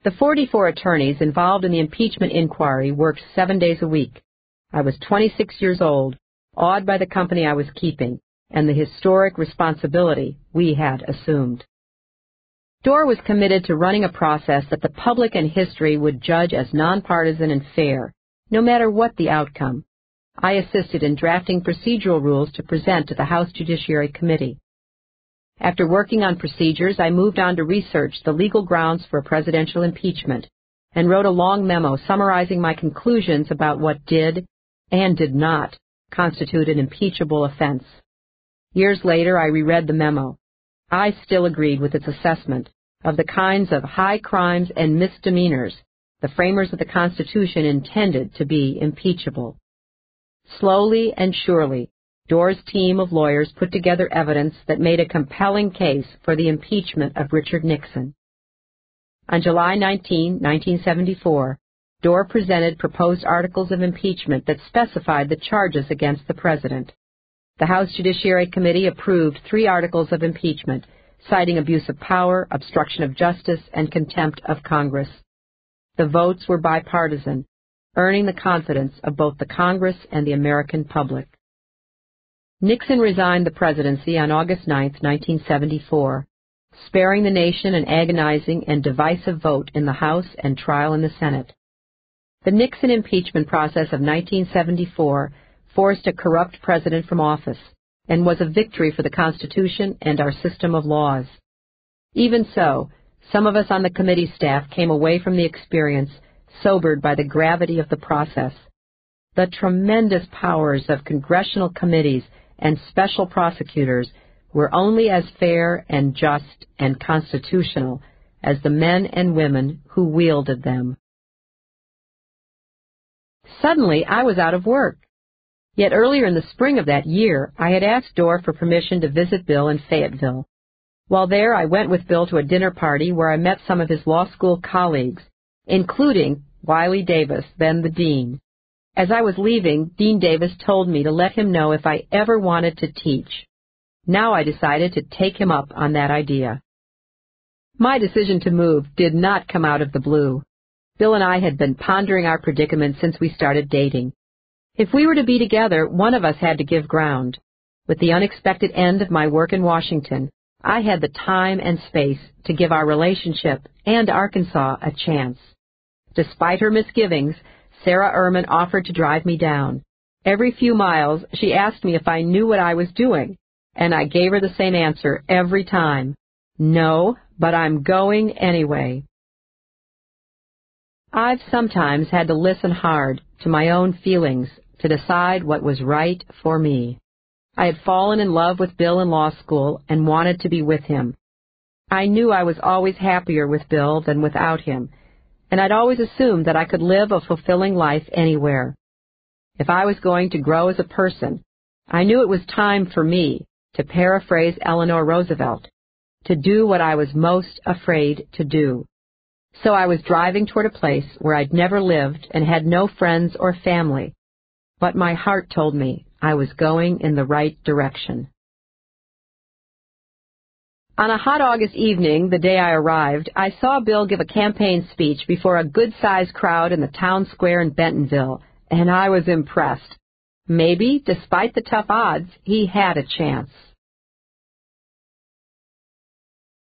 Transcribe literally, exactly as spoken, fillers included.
The forty-four attorneys involved in the impeachment inquiry worked seven days a week. I was twenty-six years old, awed by the company I was keeping, and the historic responsibility we had assumed. Dorr was committed to running a process that the public and history would judge as nonpartisan and fair, no matter what the outcome. I assisted in drafting procedural rules to present to the House Judiciary Committee. After working on procedures, I moved on to research the legal grounds for a presidential impeachment and wrote a long memo summarizing my conclusions about what did and did not constitute an impeachable offense. Years later, I reread the memo. I still agreed with its assessment of the kinds of high crimes and misdemeanors the framers of the Constitution intended to be impeachable. Slowly and surely, Dorr's team of lawyers put together evidence that made a compelling case for the impeachment of Richard Nixon. On July nineteenth, nineteen seventy-four, Dorr presented proposed articles of impeachment that specified the charges against the president. The House Judiciary Committee approved three articles of impeachment, citing abuse of power, obstruction of justice, and contempt of Congress. The votes were bipartisan, earning the confidence of both the Congress and the American public. Nixon resigned the presidency on August ninth, nineteen seventy-four, sparing the nation an agonizing and divisive vote in the House and trial in the Senate. The Nixon impeachment process of nineteen seventy-four forced a corrupt president from office and was a victory for the Constitution and our system of laws. Even so, some of us on the committee staff came away from the experience sobered by the gravity of the process. The tremendous powers of congressional committees and special prosecutors were only as fair and just and constitutional as the men and women who wielded them. Suddenly, I was out of work. Yet earlier in the spring of that year, I had asked Dorr for permission to visit Bill in Fayetteville. While there, I went with Bill to a dinner party where I met some of his law school colleagues, including Wiley Davis, then the dean. As I was leaving, Dean Davis told me to let him know if I ever wanted to teach. Now I decided to take him up on that idea. My decision to move did not come out of the blue. Bill and I had been pondering our predicament since we started dating. If we were to be together, one of us had to give ground. With the unexpected end of my work in Washington, I had the time and space to give our relationship and Arkansas a chance. Despite her misgivings, Sarah Ehrman offered to drive me down. Every few miles, she asked me if I knew what I was doing, and I gave her the same answer every time. No, but I'm going anyway. I've sometimes had to listen hard to my own feelings to decide what was right for me. I had fallen in love with Bill in law school and wanted to be with him. I knew I was always happier with Bill than without him, and I'd always assumed that I could live a fulfilling life anywhere. If I was going to grow as a person, I knew it was time for me, to paraphrase Eleanor Roosevelt, to do what I was most afraid to do. So I was driving toward a place where I'd never lived and had no friends or family, but my heart told me I was going in the right direction. On a hot August evening, the day I arrived, I saw Bill give a campaign speech before a good-sized crowd in the town square in Bentonville, and I was impressed. Maybe, despite the tough odds, he had a chance.